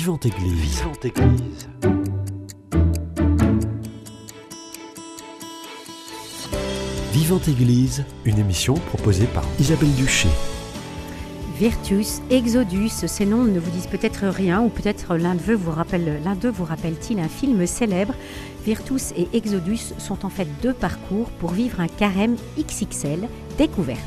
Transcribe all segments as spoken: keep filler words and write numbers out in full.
Vivante Église. Vivante Église. Vivante Église, une émission proposée par Isabelle Duché. Virtus, Exodus, ces noms ne vous disent peut-être rien ou peut-être l'un d'eux vous rappelle, l'un d'eux vous rappelle-t-il un film célèbre. Virtus et Exodus sont en fait deux parcours pour vivre un carême X X L découverte.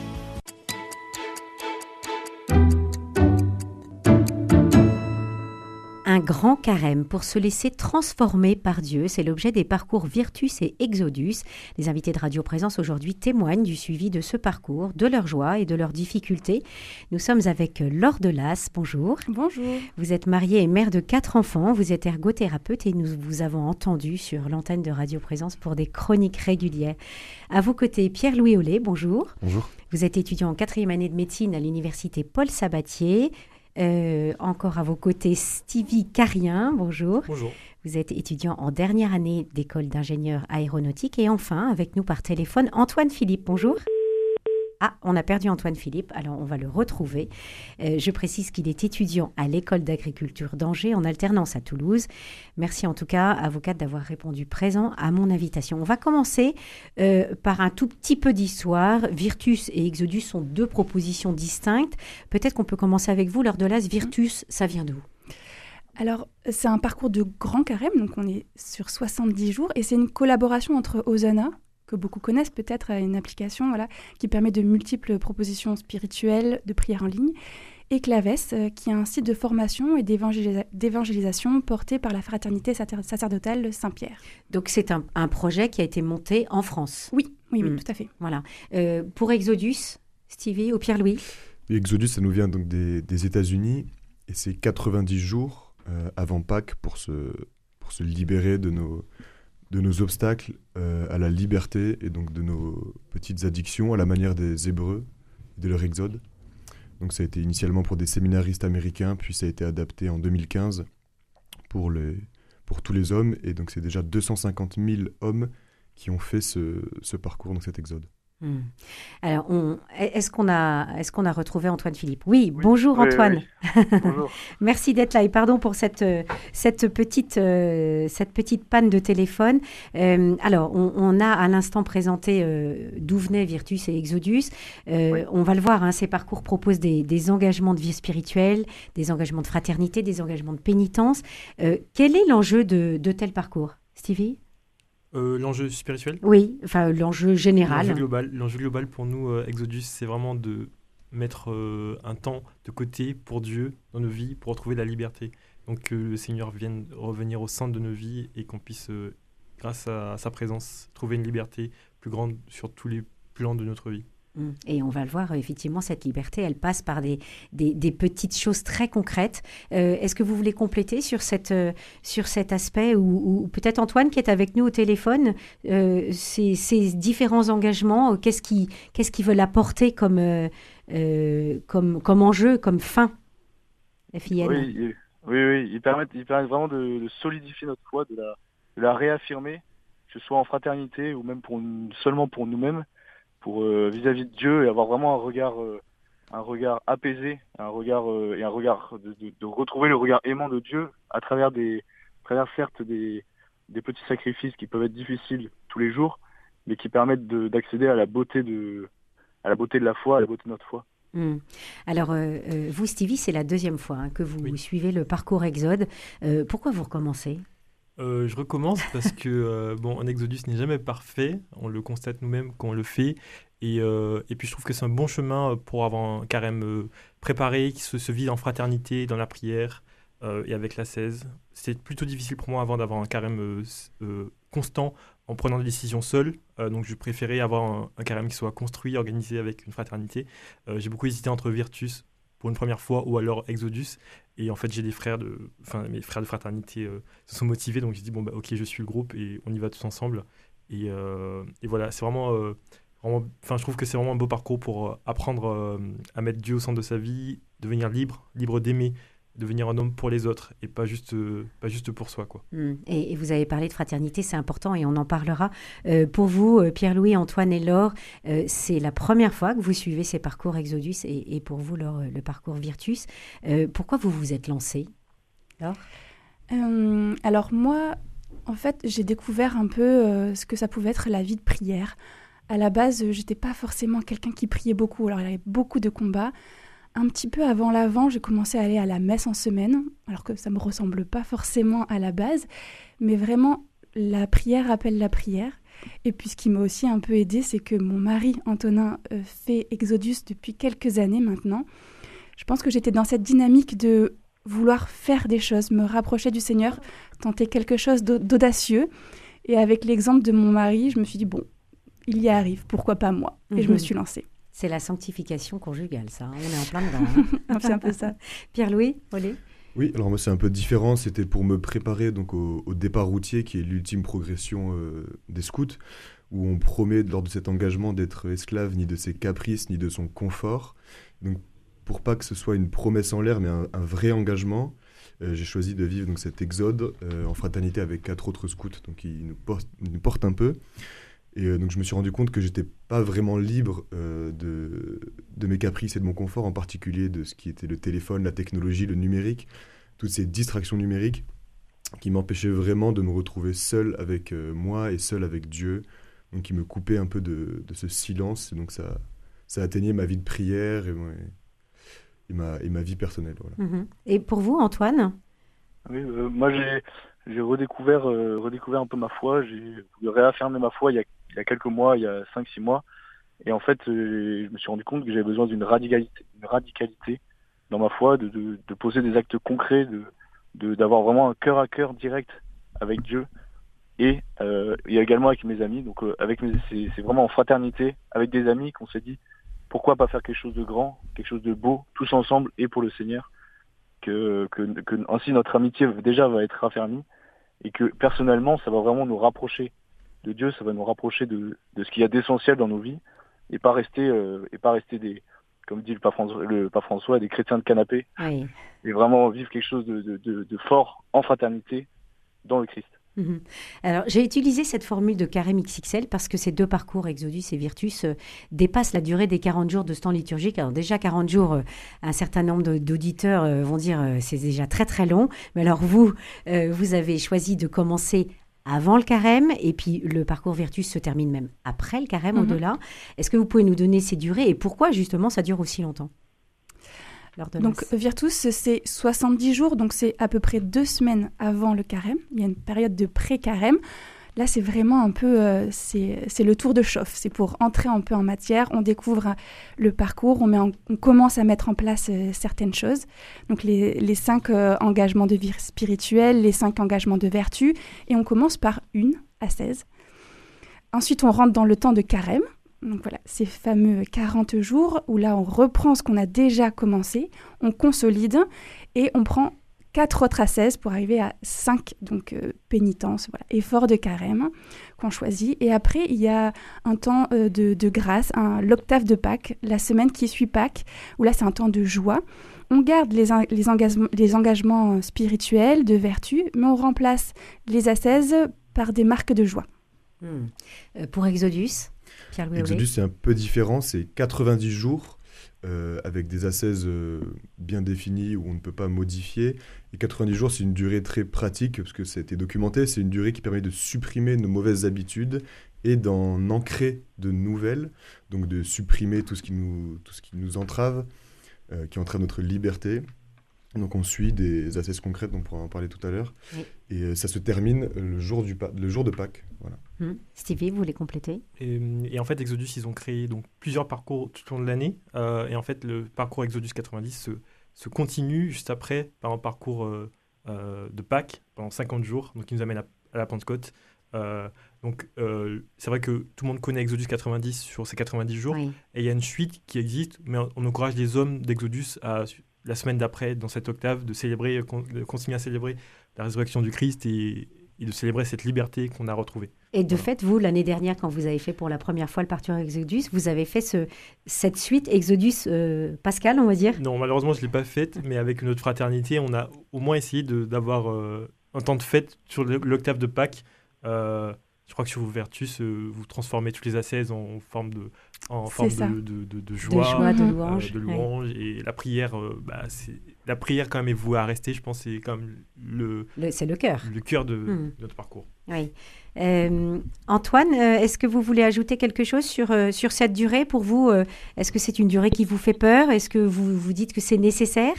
Un grand carême pour se laisser transformer par Dieu, c'est l'objet des parcours Virtus et Exodus. Les invités de Radio Présence aujourd'hui témoignent du suivi de ce parcours, de leurs joies et de leurs difficultés. Nous sommes avec Laure Delas, bonjour. Bonjour. Vous êtes mariée et mère de quatre enfants, vous êtes ergothérapeute et nous vous avons entendu sur l'antenne de Radio Présence pour des chroniques régulières. À vos côtés, Pierre-Louis Ollet, bonjour. Bonjour. Vous êtes étudiant en quatrième année de médecine à l'université Paul Sabatier. Euh, encore à vos côtés, Stevie Carrien, bonjour. Bonjour. Vous êtes étudiant en dernière année d'école d'ingénieur aéronautique. Et enfin, avec nous par téléphone, Antoine Philippe, bonjour. Ah, on a perdu Antoine Philippe, alors on va le retrouver. Euh, je précise qu'il est étudiant à l'école d'agriculture d'Angers en alternance à Toulouse. Merci en tout cas, avocate, d'avoir répondu présent à mon invitation. On va commencer euh, par un tout petit peu d'histoire. Virtus et Exodus sont deux propositions distinctes. Peut-être qu'on peut commencer avec vous, Laure Delas. Virtus, ça vient d'où ? Alors, c'est un parcours de grand carême, donc on est sur soixante-dix jours, et c'est une collaboration entre Hosanna, que beaucoup connaissent peut-être, une application voilà, qui permet de multiples propositions spirituelles de prière en ligne, et Claves, euh, qui est un site de formation et d'évangélisa- d'évangélisation porté par la fraternité sacer- sacerdotale Saint-Pierre. Donc c'est un, un projet qui a été monté en France. Oui, oui, oui, Mmh. tout à fait. Voilà. Euh, pour Exodus, Stevie ou Pierre-Louis ? Et Exodus, ça nous vient donc des, des États-Unis, et c'est quatre-vingt-dix jours euh, avant Pâques pour se, pour se libérer de nos... de nos obstacles euh, à la liberté et donc de nos petites addictions à la manière des Hébreux et de leur exode. Donc ça a été initialement pour des séminaristes américains, puis ça a été adapté en deux mille quinze pour, les, pour tous les hommes, et donc c'est déjà deux cent cinquante mille hommes qui ont fait ce, ce parcours, donc cet exode. Mmh. Alors, on, est-ce, qu'on a, est-ce qu'on a retrouvé Antoine Philippe ? Oui, Oui, bonjour oui, Antoine. oui. Bonjour. Merci d'être là et pardon pour cette, cette, petite, euh, cette petite panne de téléphone. Euh, alors, on, on a à l'instant présenté euh, d'où venaient Virtus et Exodus. Euh, Oui. On va le voir, hein, ces parcours proposent des, des engagements de vie spirituelle, des engagements de fraternité, des engagements de pénitence. Euh, quel est l'enjeu de, de tel parcours, Stevie ? Euh, l'enjeu spirituel, Oui, enfin l'enjeu général. l'enjeu global, l'enjeu global pour nous, euh, Exodus, c'est vraiment de mettre euh, un temps de côté pour Dieu dans nos vies, pour retrouver la liberté. Donc que le Seigneur vienne revenir au centre de nos vies et qu'on puisse, euh, grâce à, à sa présence, trouver une liberté plus grande sur tous les plans de notre vie. Et on va le voir, effectivement, cette liberté, elle passe par des, des, des petites choses très concrètes. Euh, est-ce que vous voulez compléter sur, cette, euh, sur cet aspect ou, ou peut-être Antoine qui est avec nous au téléphone, euh, ces, ces différents engagements, euh, qu'est-ce qui, qu'est-ce qu'ils veulent apporter comme, euh, euh, comme, comme enjeu, comme fin, F I N ? Oui, oui, oui, oui. Ils permettent, ils permettent vraiment de, de solidifier notre foi, de la, de la réaffirmer, que ce soit en fraternité ou même pour, seulement pour nous-mêmes, pour euh, vis-à-vis de Dieu, et avoir vraiment un regard, euh, un regard apaisé, un regard euh, et un regard de, de, de retrouver le regard aimant de Dieu à travers des, à travers certes des, des petits sacrifices qui peuvent être difficiles tous les jours, mais qui permettent de, d'accéder à la beauté de, à la beauté de la foi, à la beauté de notre foi. Mmh. Alors, euh, euh, vous, Stevie, c'est la deuxième fois hein, que vous Oui. suivez le parcours Exode. Euh, pourquoi vous recommencez ? Euh, je recommence parce que euh, bon, un Exodus n'est jamais parfait, on le constate nous-mêmes quand on le fait, et, euh, et puis je trouve que c'est un bon chemin pour avoir un carême euh, préparé, qui se, se vit en fraternité, dans la prière euh, et avec l'ascèse. C'est plutôt difficile pour moi avant d'avoir un carême euh, euh, constant en prenant des décisions seul, euh, donc je préférais avoir un, un carême qui soit construit, organisé avec une fraternité. Euh, j'ai beaucoup hésité entre Virtus pour une première fois ou alors Exodus. Et en fait, j'ai des frères de, enfin, mes frères de fraternité euh, se sont motivés, donc j'ai dit bon bah ok, je suis le groupe et on y va tous ensemble. Et, euh, et voilà, c'est vraiment, euh, vraiment, enfin, je trouve que c'est vraiment un beau parcours pour euh, apprendre euh, à mettre Dieu au centre de sa vie, devenir libre, libre d'aimer, devenir un homme pour les autres et pas juste, euh, pas juste pour soi, quoi. Mmh. Et, et vous avez parlé de fraternité, c'est important et on en parlera. Euh, pour vous, euh, Pierre-Louis, Antoine et Laure, euh, c'est la première fois que vous suivez ces parcours Exodus et, et pour vous, Laure, le parcours Virtus. Euh, pourquoi vous vous êtes lancés ? Alors, Euh, alors moi, en fait, j'ai découvert un peu euh, ce que ça pouvait être la vie de prière. À la base, euh, j'étais pas forcément quelqu'un qui priait beaucoup. Alors il y avait beaucoup de combats. Un petit peu avant l'Avent, j'ai commencé à aller à la messe en semaine, alors que ça me ressemble pas forcément à la base, mais vraiment la prière appelle la prière. Et puis ce qui m'a aussi un peu aidée, c'est que mon mari Antonin euh, fait Exodus depuis quelques années maintenant. Je pense que j'étais dans cette dynamique de vouloir faire des choses, me rapprocher du Seigneur, tenter quelque chose d'au- d'audacieux. Et avec l'exemple de mon mari, je me suis dit, bon, il y arrive, pourquoi pas moi ? Et je me Mhm. suis lancée. c'est la sanctification conjugale, ça. hein. On est en plein dedans. hein. C'est un peu ça. Pierre-Louis, Olé. Oui, alors moi c'est un peu différent, c'était pour me préparer donc au, au départ routier qui est l'ultime progression euh, des scouts, où on promet lors de cet engagement d'être esclave ni de ses caprices ni de son confort. Donc pour pas que ce soit une promesse en l'air mais un, un vrai engagement, euh, j'ai choisi de vivre donc cet exode euh, en fraternité avec quatre autres scouts, donc ils nous portent, ils nous portent un peu. Et euh, donc je me suis rendu compte que j'étais pas vraiment libre euh, de, de mes caprices et de mon confort, en particulier de ce qui était le téléphone, la technologie, le numérique, toutes ces distractions numériques qui m'empêchaient vraiment de me retrouver seul avec euh, moi et seul avec Dieu, donc qui me coupaient un peu de, de ce silence. Et donc ça, ça atteignait ma vie de prière et, ouais, et, ma, et ma vie personnelle. Voilà. Mhm. Et pour vous, Antoine? Oui, euh, moi j'ai j'ai redécouvert euh, redécouvert un peu ma foi. J'ai voulu réaffirmer ma foi il y a, il y a quelques mois, il y a cinq six mois. Et en fait, euh, je me suis rendu compte que j'avais besoin d'une radicalité, une radicalité dans ma foi, de, de, de poser des actes concrets, de, de d'avoir vraiment un cœur à cœur direct avec Dieu et, euh, et également avec mes amis. Donc euh, avec mes, c'est, c'est vraiment en fraternité avec des amis qu'on s'est dit pourquoi pas faire quelque chose de grand, quelque chose de beau, tous ensemble et pour le Seigneur. Que, que, que ainsi notre amitié déjà va être raffermie et que personnellement ça va vraiment nous rapprocher de Dieu, ça va nous rapprocher de, de ce qu'il y a d'essentiel dans nos vies et pas rester euh, et pas rester des, comme dit le pape François, le pape François, des chrétiens de canapé, Oui. et vraiment vivre quelque chose de, de, de, de fort en fraternité dans le Christ. Mhm. Alors, j'ai utilisé cette formule de carême X X L parce que ces deux parcours, Exodus et Virtus, euh, dépassent la durée des quarante jours de ce temps liturgique. Alors déjà, quarante jours, euh, un certain nombre de- d'auditeurs euh, vont dire euh, c'est déjà très très long. Mais alors vous, euh, vous avez choisi de commencer avant le carême et puis le parcours Virtus se termine même après le carême, Mhm. au-delà. Est-ce que vous pouvez nous donner ces durées et pourquoi justement ça dure aussi longtemps? L'ordonnance. Donc Virtus, c'est soixante-dix jours, donc c'est à peu près deux semaines avant le carême. Il y a une période de pré-carême. Là, c'est vraiment un peu, euh, c'est, c'est le tour de chauffe. C'est pour entrer un peu en matière. On découvre euh, le parcours, on, met en- on commence à mettre en place euh, certaines choses. Donc les, les cinq euh, engagements de vie spirituelle, les cinq engagements de vertu, et on commence par une à seize. Ensuite, on rentre dans le temps de carême. Donc voilà, ces fameux quarante jours où là, on reprend ce qu'on a déjà commencé, on consolide et on prend quatre autres ascèses pour arriver à cinq donc, euh, pénitences, voilà, efforts de carême qu'on choisit. Et après, il y a un temps euh, de, de grâce, un, l'octave de Pâques, la semaine qui suit Pâques, où là, c'est un temps de joie. On garde les, en- les, engagements, les engagements spirituels, de vertu, mais on remplace les ascèses par des marques de joie. Hmm. Euh, pour Exodus, Pierre-Louis Olé. Exodus, c'est un peu différent, c'est quatre-vingt-dix jours euh, avec des ascèses euh, bien définies où on ne peut pas modifier. Et quatre-vingt-dix jours, c'est une durée très pratique parce que ça a été documenté. C'est une durée qui permet de supprimer nos mauvaises habitudes et d'en ancrer de nouvelles, donc de supprimer tout ce qui nous, tout ce qui nous entrave, euh, qui entrave notre liberté. Donc on suit des ascèses concrètes, on pourra en parler tout à l'heure. Oui. Et euh, ça se termine le jour, du pa- le jour de Pâques. Voilà. Hmm. Stevie, vous voulez compléter? Et, et en fait, Exodus, ils ont créé donc, plusieurs parcours tout au long de l'année. Euh, et en fait, le parcours Exodus quatre-vingt-dix se, se continue juste après par un parcours euh, euh, de Pâques pendant cinquante jours, donc qui nous amène à, à la Pentecôte. Euh, donc, euh, c'est vrai que tout le monde connaît Exodus quatre-vingt-dix sur ces quatre-vingt-dix jours. Oui. Et il y a une suite qui existe, mais on, on encourage les hommes d'Exodus à, la semaine d'après, dans cette octave, de célébrer, con- de continuer à célébrer la résurrection du Christ et, et de célébrer cette liberté qu'on a retrouvée. Et de Voilà. fait, vous, l'année dernière, quand vous avez fait pour la première fois le parcours Exodus, vous avez fait ce, cette suite Exodus euh, Pascal, on va dire? Non, malheureusement, je ne l'ai pas faite, mais avec notre fraternité, on a au moins essayé de- d'avoir euh, un temps de fête sur le- l'octave de Pâques. Euh, Je crois que sur Virtus, euh, vous transformez toutes les ascèses en forme de, en C'est forme ça. de, de, de, de De joie, joie, de euh, louange. de ouais. louange. Et la prière, euh, bah, c'est, la prière quand même est vouée à rester. Je pense que c'est comme le, Le- c'est le cœur. le cœur de, Hmm. de notre parcours. Oui. Euh, Antoine, euh, est-ce que vous voulez ajouter quelque chose sur, euh, sur cette durée pour vous euh, Est-ce que c'est une durée qui vous fait peur? Est-ce que vous vous dites que c'est nécessaire?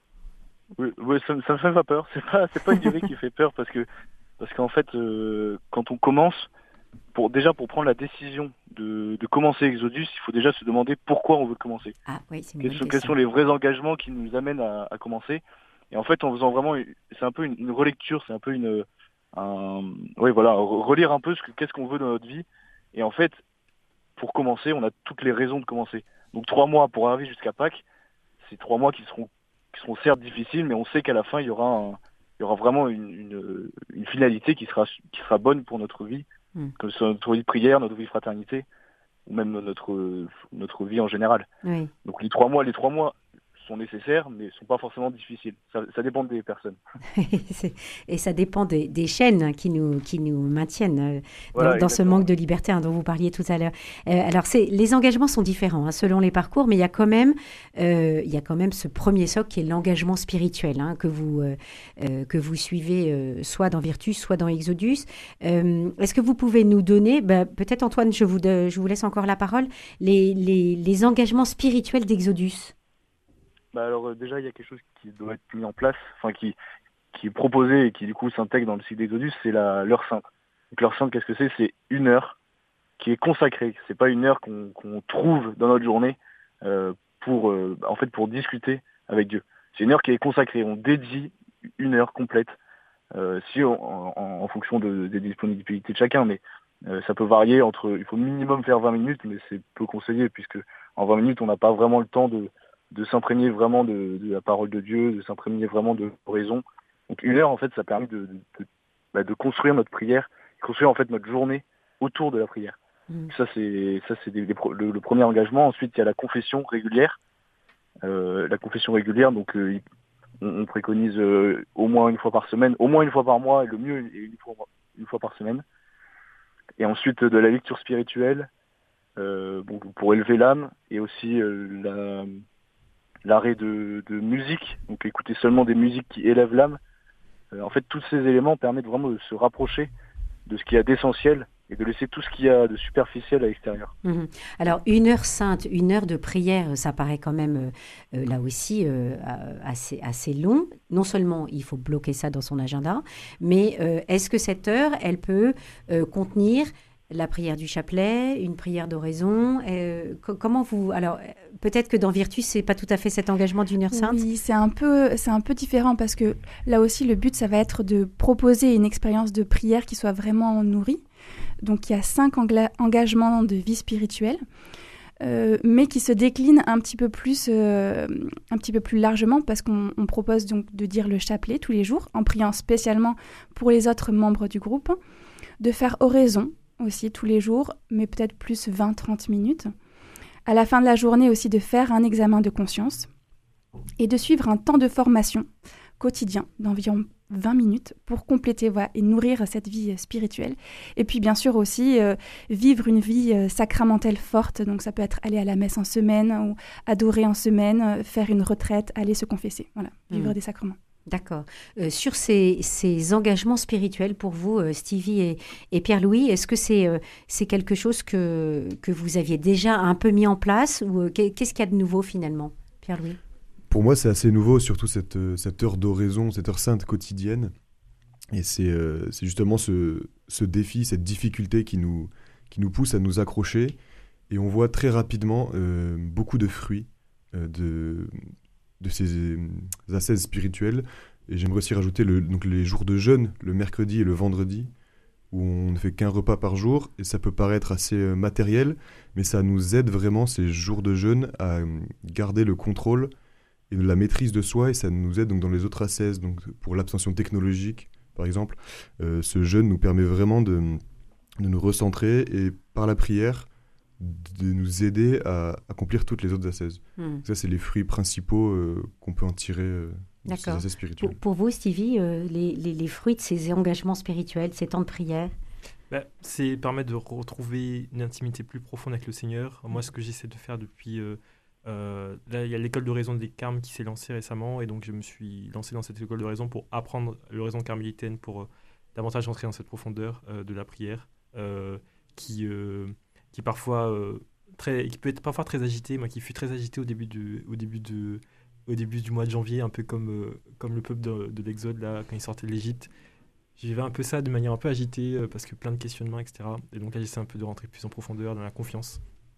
Oui, oui, ça, me- ça me fait pas peur. C'est pas, c'est pas une durée qui fait peur parce que, parce qu'en fait, euh, quand on commence, pour, déjà pour prendre la décision de, de commencer Exodus, il faut déjà se demander pourquoi on veut commencer. Ah oui, c'est une Quels bonne sont, quels question. sont les vrais engagements qui nous amènent à, à commencer. Et en fait, en faisant vraiment, c'est un peu une, une relecture, c'est un peu une, un, oui, voilà, re- relire un peu ce que, qu'est-ce qu'on veut dans notre vie. Et en fait, pour commencer, on a toutes les raisons de commencer. Donc trois mois pour arriver jusqu'à Pâques, c'est trois mois qui seront, qui seront certes difficiles, mais on sait qu'à la fin, il y aura, un, il y aura vraiment une, une, une finalité qui sera, qui sera bonne pour notre vie, Mm. que ce soit notre vie de prière, notre vie de fraternité, ou même notre, notre vie en général. Oui. Donc les trois mois, les trois mois sont nécessaires, mais ne sont pas forcément difficiles. Ça, ça dépend des personnes. C'est- Et ça dépend des, des chaînes qui nous, qui nous maintiennent euh, dans, Voilà, dans ce exactement. manque de liberté hein, dont vous parliez tout à l'heure. Euh, alors, c'est, les engagements sont différents hein, selon les parcours, mais il y a quand même, euh, il y a quand même ce premier socle qui est l'engagement spirituel hein, que, vous, euh, euh, que vous suivez euh, soit dans Virtus, soit dans Exodus. Euh, est-ce que vous pouvez nous donner, bah, peut-être Antoine, je vous, de- je vous laisse encore la parole, les, les, les engagements spirituels d'Exodus? Bah alors euh, déjà, il y a quelque chose qui doit être mis en place, enfin qui, qui est proposé et qui du coup s'intègre dans le cycle d'Exodus, c'est la, l'heure sainte. Donc l'heure sainte, qu'est-ce que c'est? C'est une heure qui est consacrée. C'est pas une heure qu'on, qu'on trouve dans notre journée euh, pour, euh, en fait, pour discuter avec Dieu. C'est une heure qui est consacrée. On dédie une heure complète, euh, si on- en, en fonction de, des disponibilités de chacun, mais euh, ça peut varier entre. Il faut minimum faire vingt minutes, mais c'est peu conseillé puisque en vingt minutes, on n'a pas vraiment le temps de de s'imprégner vraiment de, de la parole de Dieu, de s'imprégner vraiment de raison. Donc une heure, en fait, ça permet de, de, de, bah, de construire notre prière, construire en fait notre journée autour de la prière. Mm. Ça, c'est, ça, c'est des, des, le, le premier engagement. Ensuite, il y a la confession régulière. Euh, la confession régulière, donc euh, on, on préconise euh, au moins une fois par semaine, au moins une fois par mois, et le mieux, une fois, une fois par semaine. Et ensuite, de la lecture spirituelle, euh, bon, pour élever l'âme, et aussi euh, la... l'arrêt de, de musique, donc écouter seulement des musiques qui élèvent l'âme. Euh, en fait, tous ces éléments permettent vraiment de se rapprocher de ce qu'il y a d'essentiel et de laisser tout ce qu'il y a de superficiel à l'extérieur. Mhm. Alors, une heure sainte, une heure de prière, ça paraît quand même, euh, euh, là aussi, euh, assez, assez long. Non seulement il faut bloquer ça dans son agenda, mais euh, est-ce que cette heure, elle peut euh, contenir la prière du chapelet, une prière d'oraison euh, co- Comment vous... Alors, euh, peut-être que dans Virtus, c'est pas tout à fait cet engagement d'une heure sainte. Oui, c'est un peu, c'est un peu différent parce que là aussi, le but, ça va être de proposer une expérience de prière qui soit vraiment nourrie. Donc, il y a cinq engla- engagements de vie spirituelle, euh, mais qui se déclinent un petit peu plus, euh, un petit peu plus largement parce qu'on on propose donc de dire le chapelet tous les jours en priant spécialement pour les autres membres du groupe, de faire oraison aussi tous les jours, mais peut-être plus vingt à trente minutes. À la fin de la journée aussi de faire un examen de conscience et de suivre un temps de formation quotidien d'environ vingt minutes pour compléter voilà, et nourrir cette vie spirituelle. Et puis bien sûr aussi euh, vivre une vie euh, sacramentelle forte, donc ça peut être aller à la messe en semaine ou adorer en semaine, euh, faire une retraite, aller se confesser, voilà, vivre Mmh. des sacrements. D'accord. Euh, sur ces, ces engagements spirituels pour vous, euh, Stevie et, et Pierre-Louis, est-ce que c'est euh, c'est quelque chose que, que vous aviez déjà un peu mis en place ou euh, qu'est- qu'est-ce qu'il y a de nouveau finalement, Pierre-Louis? Pour moi, c'est assez nouveau, surtout cette, euh, cette heure d'oraison, cette heure sainte quotidienne. Et c'est euh, c'est justement ce, ce défi, cette difficulté qui nous, qui nous pousse à nous accrocher. Et on voit très rapidement euh, beaucoup de fruits euh, de, de ces euh, ascèses spirituelles. Et j'aimerais aussi rajouter le, donc les jours de jeûne, le mercredi et le vendredi, où on ne fait qu'un repas par jour. Et ça peut paraître assez euh, matériel, mais ça nous aide vraiment, ces jours de jeûne, à euh, garder le contrôle et de la maîtrise de soi, et ça nous aide donc dans les autres ascèses, donc pour l'abstention technologique par exemple. Euh, ce jeûne nous permet vraiment de, de nous recentrer et par la prière de nous aider à accomplir toutes les autres ascèses. Hmm. Ça, c'est les fruits principaux euh, qu'on peut en tirer euh, de ces D'accord. ascèses spirituelles. Pour, pour vous, Stevie, euh, les, les, les fruits de ces engagements spirituels, ces temps de prière? Bah, c'est permettre de retrouver une intimité plus profonde avec le Seigneur. Moi, ce que j'essaie de faire depuis... euh, euh, là, il y a l'école de raison des Carmes qui s'est lancée récemment, et donc je me suis lancé dans cette école de raison pour apprendre l'oraison carmélitaine, pour euh, davantage entrer dans cette profondeur euh, de la prière, euh, qui, euh, qui, parfois, euh, très, qui peut être parfois très agitée. Moi qui fus très agité au début du, au début de, au début du mois de janvier, un peu comme, euh, comme le peuple de, de l'Exode, là, quand ils sortaient de l'Égypte. J'ai vivais un peu ça de manière un peu agitée, euh, parce que plein de questionnements, et cetera. Et donc là, j'essaie un peu de rentrer plus en profondeur dans la confiance,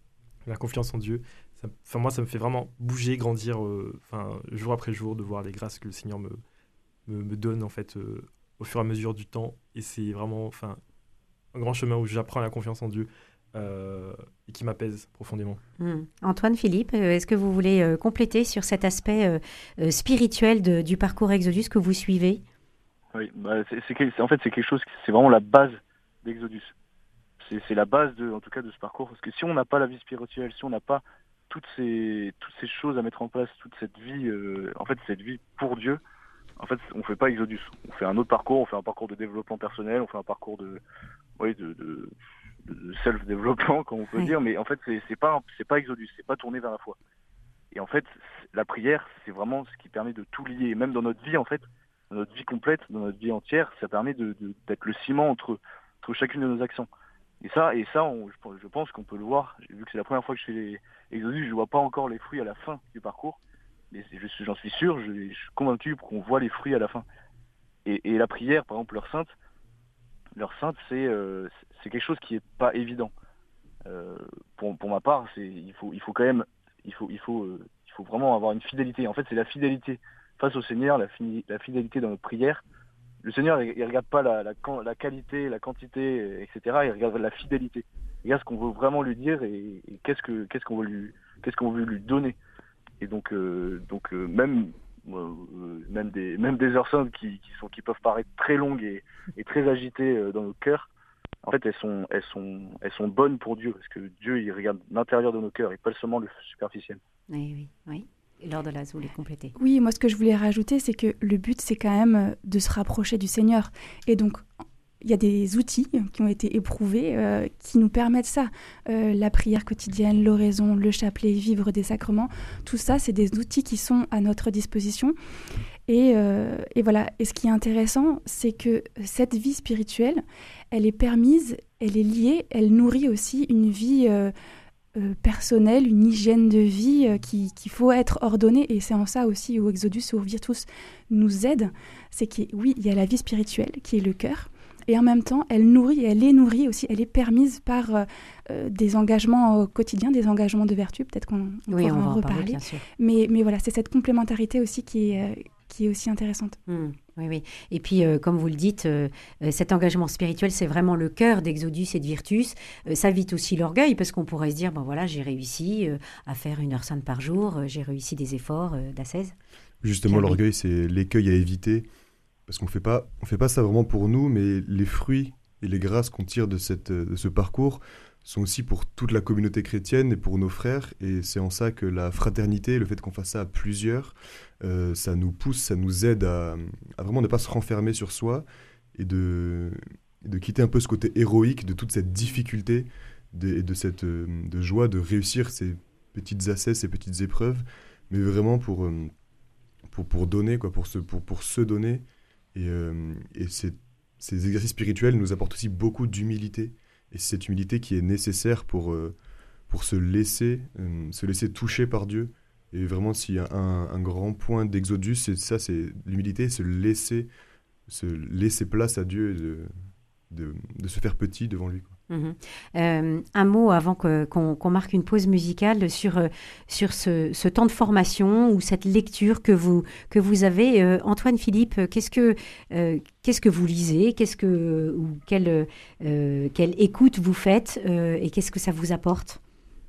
la confiance en Dieu. Ça, enfin, moi, ça me fait vraiment bouger, grandir, euh, enfin, jour après jour, de voir les grâces que le Seigneur me, me, me donne, en fait, euh, au fur et à mesure du temps. Et c'est vraiment, enfin, un grand chemin où j'apprends la confiance en Dieu, euh, et qui m'apaise profondément. Mmh. Antoine, Philippe, euh, est-ce que vous voulez euh, compléter sur cet aspect euh, euh, spirituel de- du parcours Exodus que vous suivez? Oui, bah, c'est, c'est, quel- c'est- en fait, c'est quelque chose, qui- c'est vraiment la base d'Exodus. C'est, c'est la base, de, en tout cas, de ce parcours. Parce que si on n'a pas la vie spirituelle, si on n'a pas toutes ces, toutes ces choses à mettre en place, toute cette vie, euh, en fait, cette vie pour Dieu, en fait, on fait pas Exodus. On fait un autre parcours, on fait un parcours de développement personnel, on fait un parcours de, oui, de, de, de self-développement, comme on peut Oui. dire. Mais en fait, c'est, c'est pas, un- c'est pas Exodus, c'est pas tourné vers la foi. Et en fait, la prière, c'est vraiment ce qui permet de tout lier. Et même dans notre vie, en fait, dans notre vie complète, dans notre vie entière, ça permet de, de- d'être le ciment entre, entre chacune de nos actions. Et ça, et ça on- je, pense- je pense qu'on peut le voir. Vu que c'est la première fois que je fais les Exodus, je ne vois pas encore les fruits à la fin du parcours. Mais c'est- je suis- j'en suis sûr, je, je suis convaincu qu'on voit les fruits à la fin. Et, et la prière, par exemple, leur sainte, leur sainte, c'est euh, c'est quelque chose qui n'est pas évident. Euh, pour, pour ma part, c'est, il faut, il faut quand même, il faut, il faut, euh, il faut vraiment avoir une fidélité. En fait, c'est la fidélité face au Seigneur, la, fi- la fidélité dans notre prière. Le Seigneur, il, il regarde pas la, la, quan- la qualité, la quantité, euh, et cetera. Il regarde la fidélité. Il regarde ce qu'on veut vraiment lui dire et, et qu'est-ce que, qu'est-ce qu'on veut lui, qu'est-ce qu'on veut lui donner. Et donc, euh, donc euh, même, euh, même des, même des heures saintes qui, qui sont, qui peuvent paraître très longues et, et très agitées euh, dans nos cœurs. En fait, elles sont, elles sont, elles sont bonnes pour Dieu, parce que Dieu, il regarde l'intérieur de nos cœurs et pas seulement le superficiel. Oui, oui, oui. Et Laure Delaz, vous voulez compléter? Oui, moi ce que je voulais rajouter, c'est que le but, c'est quand même euh, de se rapprocher du Seigneur. Et donc, il y a des outils qui ont été éprouvés euh, qui nous permettent ça. Euh, la prière quotidienne, l'oraison, le chapelet, vivre des sacrements, tout ça, c'est des outils qui sont à notre disposition. Et, euh, et voilà. Et ce qui est intéressant, c'est que cette vie spirituelle, elle est permise, elle est liée, elle nourrit aussi une vie euh, euh, personnelle, une hygiène de vie euh, qui- qu'il faut être ordonnée. Et c'est en ça aussi où Exodus et où Virtus nous aident. C'est que oui, il y a la vie spirituelle qui est le cœur. Et en même temps, elle nourrit, elle est nourrie aussi, elle est permise par euh, euh, des engagements euh, quotidiens, des engagements de vertu. Peut-être qu'on on Oui, pourra on va en en parler, reparler. bien sûr. Mais, mais voilà, c'est cette complémentarité aussi qui est, euh, qui est aussi intéressante. Mmh, oui, oui. Et puis, euh, comme vous le dites, euh, euh, cet engagement spirituel, c'est vraiment le cœur d'Exodus et de Virtus. Euh, ça évite aussi l'orgueil, parce qu'on pourrait se dire, ben voilà, j'ai réussi euh, à faire une heure sainte par jour, euh, j'ai réussi des efforts euh, d'ascèse. Justement, Kirby. l'orgueil, c'est l'écueil à éviter, parce qu'on fait pas, on fait pas ça vraiment pour nous, mais les fruits et les grâces qu'on tire de, cette, de ce parcours sont aussi pour toute la communauté chrétienne et pour nos frères, et c'est en ça que la fraternité, le fait qu'on fasse ça à plusieurs, euh, ça nous pousse, ça nous aide à, à vraiment ne pas se renfermer sur soi et de, et de quitter un peu ce côté héroïque de toute cette difficulté de, et de cette euh, de joie de réussir ces petites ascèses, ces petites épreuves, mais vraiment pour, euh, pour, pour donner, quoi, pour, se, pour, pour se donner. Et, euh, et c'est- ces exercices spirituels nous apportent aussi beaucoup d'humilité. Et c'est cette humilité qui est nécessaire pour, euh, pour se laisser, euh, se laisser toucher par Dieu. Et vraiment, s'il y a un, un grand point d'Exodus, c'est ça, c'est l'humilité, se laisser, se laisser place à Dieu et de, de, de se faire petit devant lui, quoi. Mhm. Euh, un mot avant que- qu'on qu'on marque une pause musicale sur, euh, sur ce, ce temps de formation ou cette lecture que vous, que vous avez. Euh, Antoine, Philippe, euh, qu'est-ce que, euh, qu'est-ce que vous lisez? Qu'est-ce que, ou quelle, euh, quelle écoute vous faites euh, et qu'est-ce que ça vous apporte?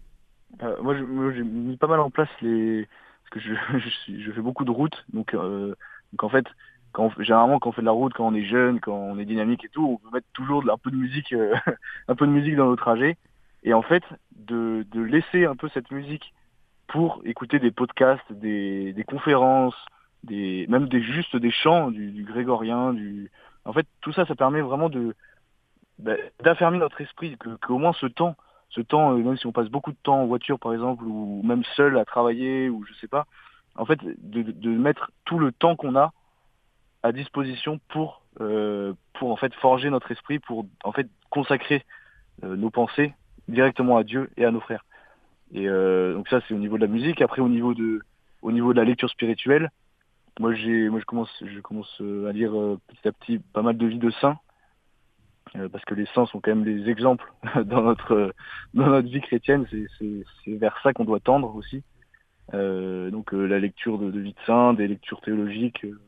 Euh, moi, je- moi, j'ai mis pas mal en place les, parce que je, je, suis, je fais beaucoup de routes, donc, euh, donc en fait, quand on fait- généralement quand on fait de la route, quand on est jeune, quand on est dynamique et tout, on peut mettre toujours de- un peu de musique, euh, un peu de musique dans nos trajets, et en fait, de, de laisser un peu cette musique pour écouter des podcasts, des, des conférences, des, même des juste des chants, du, du grégorien, du, en fait, tout ça, ça permet vraiment de bah, d'affermir notre esprit, que, qu'au moins ce temps, ce temps, euh, même si on passe beaucoup de temps en voiture par exemple, ou même seul à travailler, ou je sais pas, en fait, de, de mettre tout le temps qu'on a à disposition pour, euh, pour en fait forger notre esprit, pour en fait consacrer euh, nos pensées directement à Dieu et à nos frères. Et euh, donc ça c'est au niveau de la musique. Après au niveau de, au niveau de la lecture spirituelle, moi j'ai, moi je commence, je commence à lire euh, petit à petit pas mal de vies de saints. Euh, parce que les saints sont quand même des exemples dans notre euh, dans notre vie chrétienne, c'est c'est c'est vers ça qu'on doit tendre aussi. Euh, donc euh, la lecture de, de vie de saints, des lectures théologiques, euh,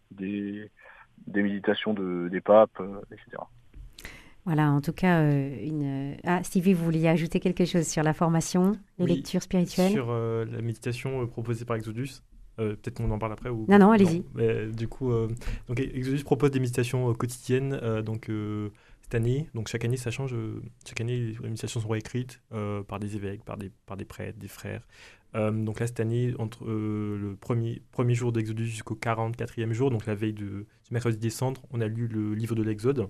des des méditations de des papes, euh, et cetera. Voilà, en tout cas, euh, une... Ah, Stevie, vous vouliez ajouter quelque chose sur la formation, les Oui, lectures spirituelles? Sur euh, la méditation euh, proposée par Exodus. Euh, peut-être qu'on en parle après ou... Non, non, allez-y. Mais, du coup, euh, donc Exodus propose des méditations euh, quotidiennes. Euh, donc euh, cette année, donc chaque année ça change. Euh, chaque année, les méditations sont réécrites euh, par des évêques, par des par des prêtres, des frères. Euh, donc là cette année, entre euh, le premier premier jour d'Exodus jusqu'au quarante-quatrième jour, donc la veille de, du mercredi des cendres, on a lu le livre de l'Exode.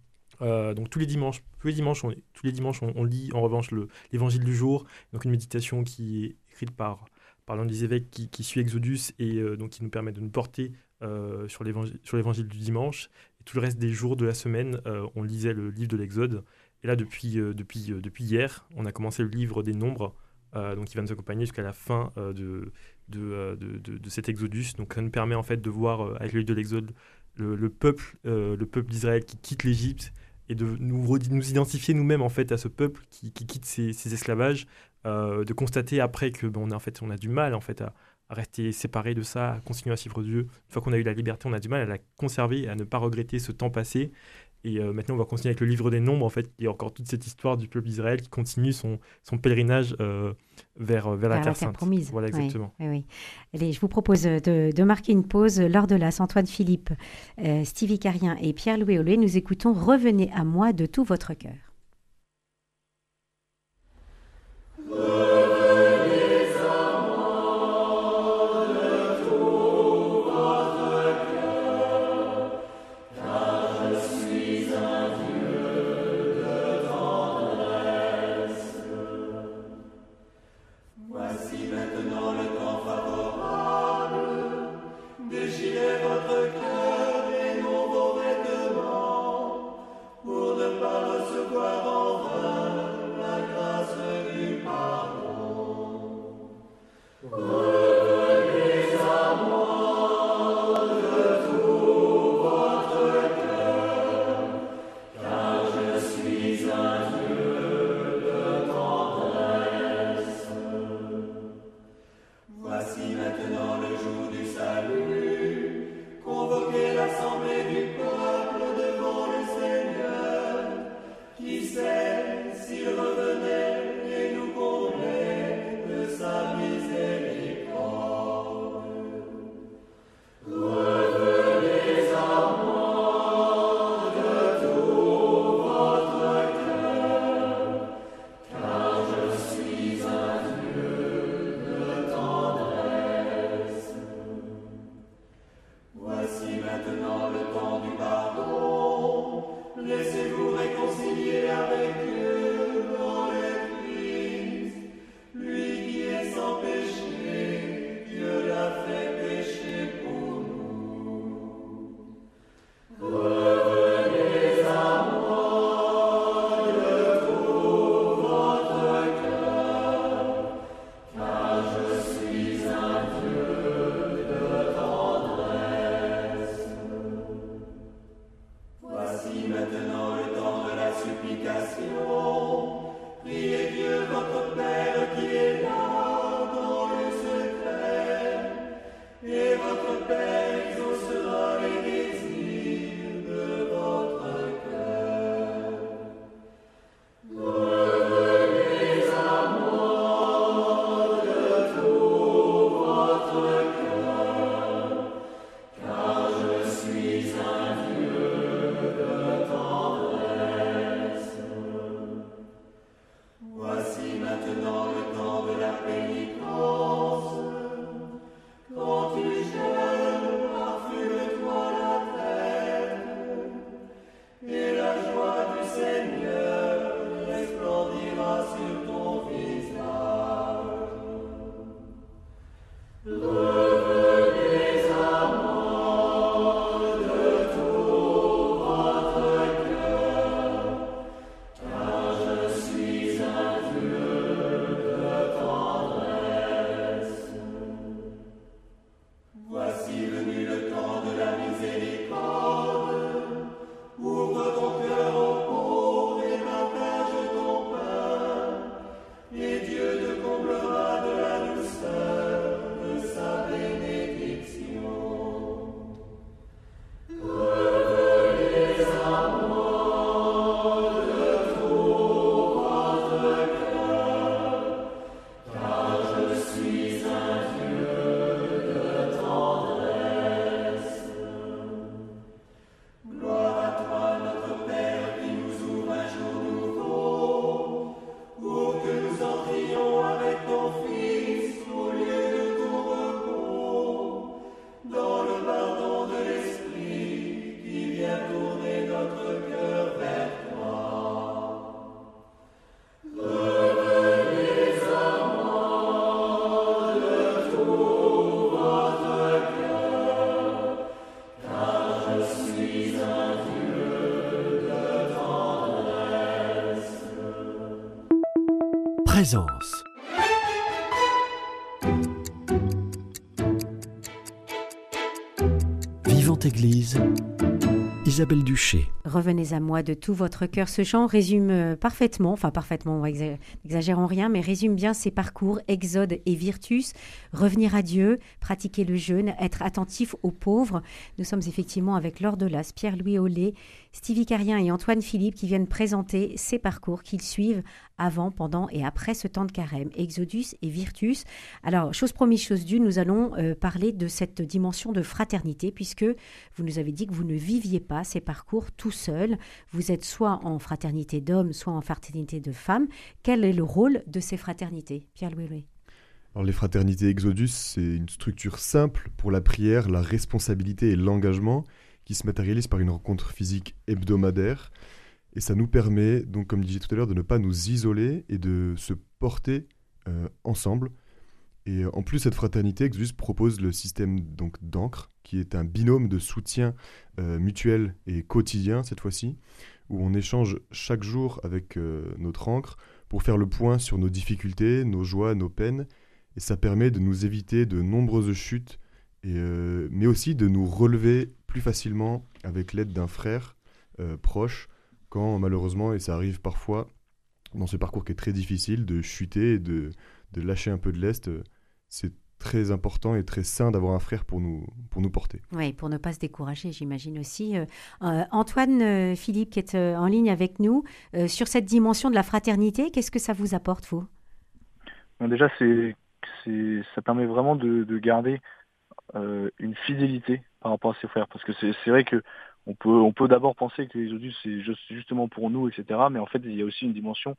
Euh, donc tous les dimanches, tous les dimanches, on, tous les dimanches, on, on lit en revanche le, l'évangile du jour, donc une méditation qui est écrite par, par l'un des évêques qui, qui suit Exodus et euh, donc qui nous permet de nous porter euh, sur, l'évangile, sur l'évangile du dimanche. Et tout le reste des jours de la semaine, euh, on lisait le livre de l'Exode. Et là, depuis, euh, depuis, euh, depuis hier, on a commencé le livre des Nombres, euh, donc qui va nous accompagner jusqu'à la fin euh, de, de, euh, de, de, de cet Exodus. Donc ça nous permet en fait de voir euh, avec le livre de l'Exode le, le peuple, euh, le peuple d'Israël qui quitte l'Égypte et de nous, nous identifier nous-mêmes en fait à ce peuple qui, qui quitte ses, ses esclavages, euh, de constater après que bon, on, a, en fait, on a du mal en fait, à, à rester séparé de ça, à continuer à suivre Dieu. Une fois qu'on a eu la liberté, on a du mal à la conserver, à ne pas regretter ce temps passé. Et euh, maintenant, on va continuer avec le livre des Nombres, en fait, il y a encore toute cette histoire du peuple d'Israël qui continue son, son pèlerinage euh, vers, vers la Vers Terre la terre Sainte. promise. Voilà, exactement. Oui, oui, oui. Allez, je vous propose de, de marquer une pause. Lors de l'As, Antoine Philippe, euh, Stevie Carrien et Pierre-Louis Hollet, nous écoutons « Revenez à moi de tout votre cœur ». Pour ne pas recevoir en vain la grâce du pardon. Présence. Vivante Église, Isabelle Duché. Revenez à moi de tout votre cœur. Ce chant résume euh, parfaitement, enfin parfaitement, n'exagérons rien, mais résume bien ces parcours, Exode et Virtus, revenir à Dieu, pratiquer le jeûne, être attentif aux pauvres. Nous sommes effectivement avec Laure Delas, Pierre-Louis Aulé, Stevie Carien et Antoine Philippe qui viennent présenter ces parcours qu'ils suivent avant, pendant et après ce temps de carême, Exodus et Virtus. Alors, chose promise, chose due, nous allons euh, parler de cette dimension de fraternité, puisque vous nous avez dit que vous ne viviez pas ces parcours tout seul. Vous êtes soit en fraternité d'hommes, soit en fraternité de femmes. Quel est le rôle de ces fraternités, Pierre-Louis Aulé? Alors, les fraternités Exodus, c'est une structure simple pour la prière, la responsabilité et l'engagement qui se matérialise par une rencontre physique hebdomadaire. Et ça nous permet, donc, comme je disais tout à l'heure, de ne pas nous isoler et de se porter euh, ensemble. Et euh, en plus, cette fraternité, Exodus propose le système donc, d'Ancre, qui est un binôme de soutien euh, mutuel et quotidien, cette fois-ci, où on échange chaque jour avec euh, notre ancre pour faire le point sur nos difficultés, nos joies, nos peines. Et ça permet de nous éviter de nombreuses chutes, et, euh, mais aussi de nous relever plus facilement avec l'aide d'un frère euh, proche, quand malheureusement, et ça arrive parfois dans ce parcours qui est très difficile, de chuter et de, de lâcher un peu de lest. C'est très important et très sain d'avoir un frère pour nous, pour nous porter. Oui, pour ne pas se décourager, j'imagine aussi. Euh, euh, Antoine euh, Philippe, qui est euh, en ligne avec nous, euh, sur cette dimension de la fraternité, qu'est-ce que ça vous apporte, vous? Bon, déjà, c'est, c'est, ça permet vraiment de, de garder euh, une fidélité par rapport à ses frères. Parce que c'est, c'est vrai que on peut, on peut d'abord penser que l'Exodus, c'est juste, justement pour nous, et cetera. Mais en fait, il y a aussi une dimension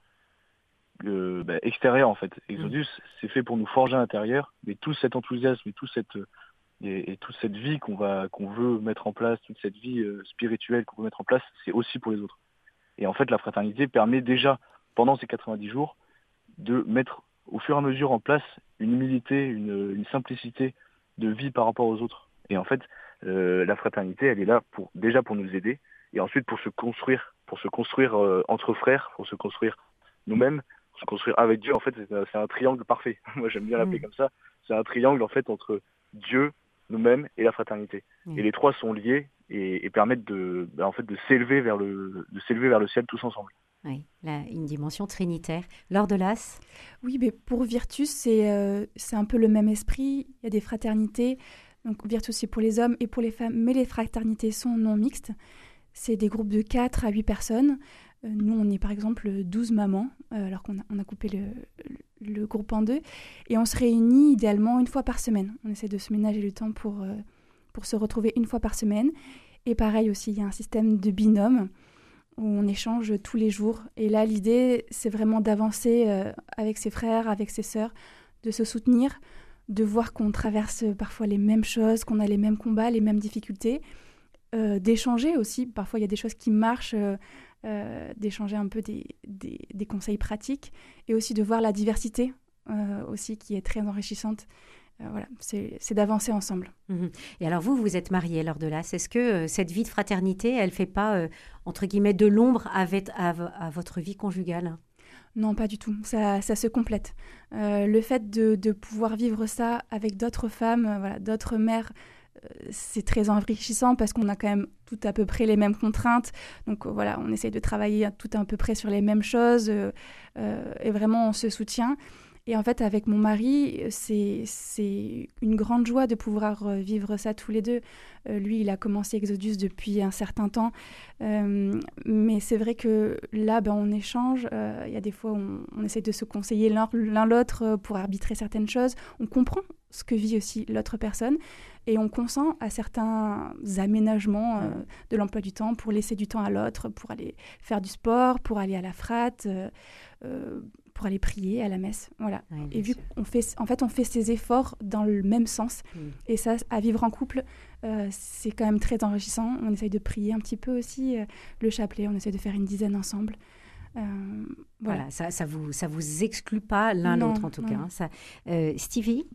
euh, bah, extérieure, en fait. Exodus, mmh. c'est fait pour nous forger à l'intérieur, mais tout cet enthousiasme et, tout cette, et, et toute cette vie qu'on, va, qu'on veut mettre en place, toute cette vie euh, spirituelle qu'on veut mettre en place, c'est aussi pour les autres. Et en fait, la fraternité permet déjà, pendant ces quatre-vingt-dix jours, de mettre au fur et à mesure en place une humilité, une, une simplicité de vie par rapport aux autres. Et en fait, euh, la fraternité, elle est là pour, déjà pour nous aider, et ensuite pour se construire, pour se construire euh, entre frères, pour se construire nous-mêmes, pour se construire avec Dieu. En fait, c'est un, c'est un triangle parfait. Moi, j'aime bien l'appeler mmh. comme ça. C'est un triangle, en fait, entre Dieu, nous-mêmes et la fraternité. Mmh. Et les trois sont liés et, et permettent de, bah, en fait, de s'élever vers le, de s'élever vers le ciel tous ensemble. Oui, là, une dimension trinitaire. Laure Delas? Oui, mais pour Virtus, c'est, euh, c'est un peu le même esprit. Il y a des fraternités. Donc, Virtus, c'est pour les hommes et pour les femmes, mais les fraternités sont non mixtes. C'est des groupes de quatre à huit personnes. Euh, nous, on est par exemple douze mamans, euh, alors qu'on a, on a coupé le, le, le groupe en deux. Et on se réunit idéalement une fois par semaine. On essaie de se ménager le temps pour, euh, pour se retrouver une fois par semaine. Et pareil aussi, il y a un système de binôme où on échange tous les jours. Et là, l'idée, c'est vraiment d'avancer euh, avec ses frères, avec ses sœurs, de se soutenir, de voir qu'on traverse parfois les mêmes choses, qu'on a les mêmes combats, les mêmes difficultés, euh, d'échanger aussi. Parfois, il y a des choses qui marchent, euh, euh, d'échanger un peu des, des, des conseils pratiques, et aussi de voir la diversité euh, aussi qui est très enrichissante. Euh, voilà, c'est, c'est d'avancer ensemble. Mmh. Et alors vous, vous êtes mariée, Laure Delas. Est-ce que euh, cette vie de fraternité, elle ne fait pas, euh, entre guillemets, de l'ombre à, à, à votre vie conjugale? Non, pas du tout. Ça, ça se complète. Euh, le fait de, de pouvoir vivre ça avec d'autres femmes, euh, voilà, d'autres mères, euh, c'est très enrichissant parce qu'on a quand même tout à peu près les mêmes contraintes. Donc euh, voilà, on essaye de travailler tout à peu près sur les mêmes choses euh, euh, et vraiment on se soutient. Et en fait, avec mon mari, c'est, c'est une grande joie de pouvoir vivre ça tous les deux. Euh, lui, il a commencé Exodus depuis un certain temps. Euh, mais c'est vrai que là, ben, on échange. Il euh, y a des fois où on, on essaie de se conseiller l'un, l'un l'autre pour arbitrer certaines choses. On comprend ce que vit aussi l'autre personne. Et on consent à certains aménagements euh, de l'emploi du temps pour laisser du temps à l'autre, pour aller faire du sport, pour aller à la frate, euh, euh, pour aller prier à la messe. Voilà. Oui, et vu sûr. qu'on fait, en fait, on fait ces efforts dans le même sens. Mmh. Et ça, à vivre en couple, euh, c'est quand même très enrichissant. On essaye de prier un petit peu aussi. Euh, le chapelet, on essaye de faire une dizaine ensemble. Euh, voilà. voilà, ça, ça vous, ça vous exclut pas l'un non, l'autre en tout non. cas. Hein, ça. Euh, Stevie,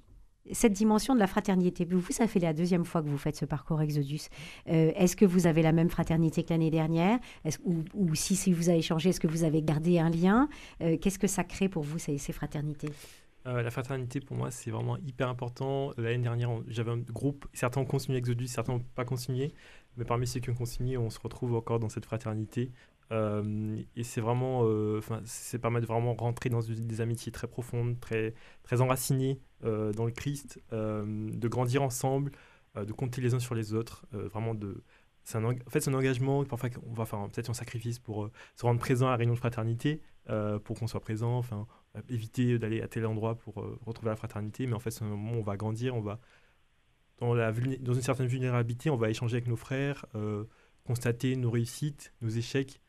cette dimension de la fraternité, vous, ça fait la deuxième fois que vous faites ce parcours Exodus. Euh, est-ce que vous avez la même fraternité que l'année dernière, est-ce, ou, ou si, si vous avez changé, est-ce que vous avez gardé un lien? euh, Qu'est-ce que ça crée pour vous, ces, ces fraternités? Euh, la fraternité, pour moi, c'est vraiment hyper important. L'année dernière, on, j'avais un groupe, certains ont continué Exodus, certains n'ont pas continué, mais parmi ceux qui ont continué, on se retrouve encore dans cette fraternité. Euh, et c'est vraiment, euh, c'est permet de vraiment rentrer dans des amitiés très profondes, très, très enracinées euh, dans le Christ, euh, de grandir ensemble, euh, de compter les uns sur les autres, euh, vraiment de... C'est un, en fait, c'est un engagement, parfois on va faire un, peut-être un sacrifice pour euh, se rendre présent à la réunion de fraternité, euh, pour qu'on soit présent, enfin, euh, éviter d'aller à tel endroit pour euh, retrouver la fraternité, mais en fait, c'est un moment où on va grandir, on va, dans, la, dans une certaine vulnérabilité, on va échanger avec nos frères, euh, constater nos réussites, nos échecs,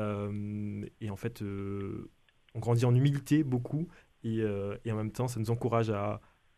euh, et en fait, euh, on grandit en humilité beaucoup, et, euh, et en même temps, ça nous encourage à,